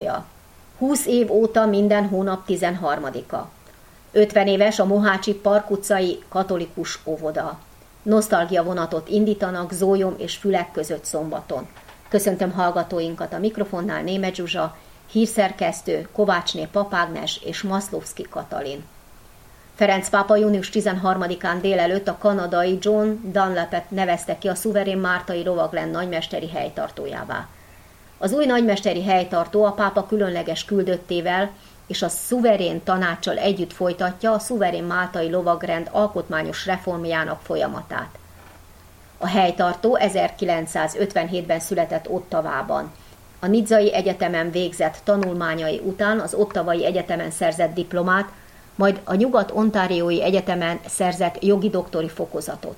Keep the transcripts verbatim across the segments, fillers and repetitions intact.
húsz év óta minden hónap tizenharmadika. ötven éves a Mohácsi Park utcai katolikus óvoda. Nosztalgia vonatot indítanak Zólyom és Fülek között szombaton. Köszöntöm hallgatóinkat, a mikrofonnál Németh Zsuzsa, hírszerkesztő, Kovácsné Papágnes és Maszlovszky Katalin. Ferenc pápa június tizenharmadikán délelőtt a kanadai John Dunlapet nevezte ki a szuverén máltai lovagrend nagymesteri helytartójává. Az új nagymesteri helytartó a pápa különleges küldöttével és a szuverén tanáccsal együtt folytatja a szuverén máltai lovagrend alkotmányos reformjának folyamatát. A helytartó ezerkilencszázötvenhétben született Ottawában. A Nizzai Egyetemen végzett tanulmányai után az Ottawai Egyetemen szerzett diplomát, majd a Nyugat-Ontáriói Egyetemen szerzett jogi doktori fokozatot.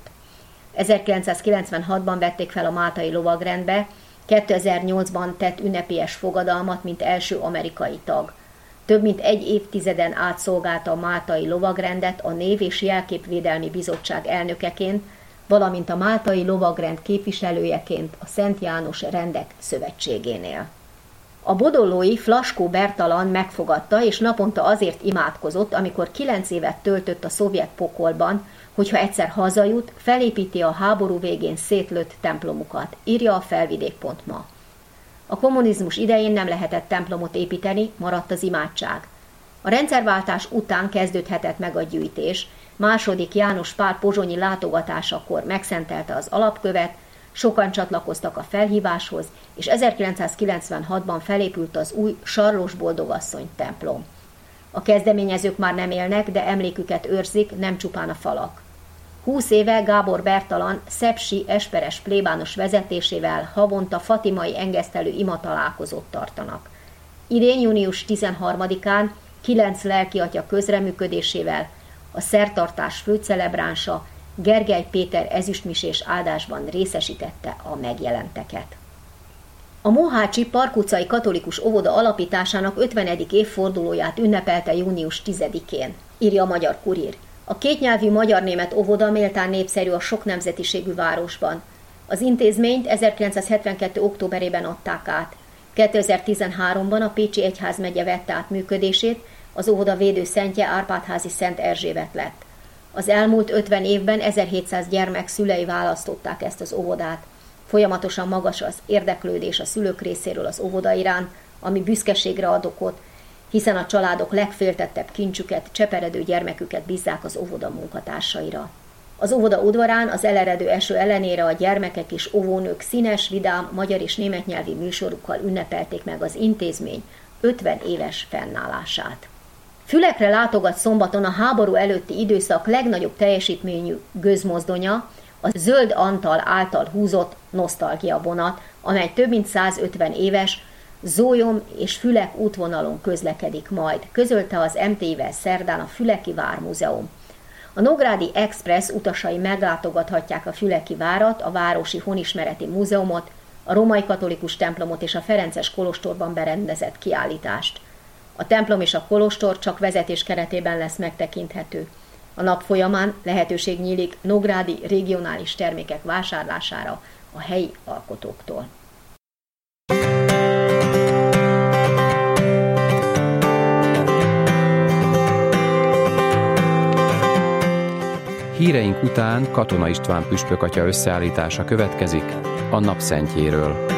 ezerkilencszázkilencvenhatban vették fel a máltai lovagrendbe, kétezer-nyolcban tett ünnepélyes fogadalmat, mint első amerikai tag. Több mint egy évtizeden át szolgálta a máltai lovagrendet a Név- és Jelképvédelmi Bizottság elnökeként, valamint a máltai lovagrend képviselőjeként a Szent János Rendek Szövetségénél. A bodollói Flaskó Bertalan megfogadta és naponta azért imádkozott, amikor kilenc évet töltött a szovjet pokolban, hogyha egyszer hazajut, felépíti a háború végén szétlőtt templomukat, írja a felvidék pont ma. A kommunizmus idején nem lehetett templomot építeni, maradt az imádság. A rendszerváltás után kezdődhetett meg a gyűjtés, második János Pál pozsonyi látogatásakor megszentelte az alapkövet, sokan csatlakoztak a felhíváshoz, és ezerkilencszázkilencvenhatban felépült az új Sarlós Boldogasszony templom. A kezdeményezők már nem élnek, de emléküket őrzik, nem csupán a falak. Húsz éve Gábor Bertalan szepsi esperes plébános vezetésével havonta fatimai engesztelő imatalálkozót tartanak. Idén június tizenharmadikán kilenc lelkiatya közreműködésével a szertartás főcelebránsa Gergely Péter ezüstmisés áldásban részesítette a megjelenteket. A Mohácsi Park utcai katolikus óvoda alapításának ötvenedik évfordulóját ünnepelte június tizedikén, írja a Magyar Kurír. A kétnyelvű magyar-német óvoda méltán népszerű a sok nemzetiségű városban. Az intézményt ezerkilencszázhetvenkettő októberében adták át. kétezer-tizenháromban a Pécsi Egyházmegye vette át működését, az óvoda védőszentje Árpád-házi Szent Erzsébet lett. Az elmúlt ötven évben ezerhétszáz gyermek szülei választották ezt az óvodát. Folyamatosan magas az érdeklődés a szülők részéről az óvoda iránt, ami büszkeségre ad okot, hiszen a családok legféltettebb kincsüket, cseperedő gyermeküket bízzák az óvoda munkatársaira. Az óvoda udvarán az eleredő eső ellenére a gyermekek és óvónők színes, vidám, magyar és német nyelvi műsorukkal ünnepelték meg az intézmény ötven éves fennállását. Fülekre látogat szombaton a háború előtti időszak legnagyobb teljesítményű gőzmozdonya, a Zöld Antal által húzott nosztalgia vonat, amely több mint százötven éves, Zólyom és Fülek útvonalon közlekedik majd, közölte az em té i-vel szerdán a Füleki Vármúzeum. A Nógrádi Express utasai meglátogathatják a Füleki várat, a Városi Honismereti Múzeumot, a római katolikus templomot és a ferences kolostorban berendezett kiállítást. A templom és a kolostor csak vezetés keretében lesz megtekinthető. A nap folyamán lehetőség nyílik nógrádi regionális termékek vásárlására a helyi alkotóktól. Híreink után Katona István püspökatya összeállítása következik a napszentjéről.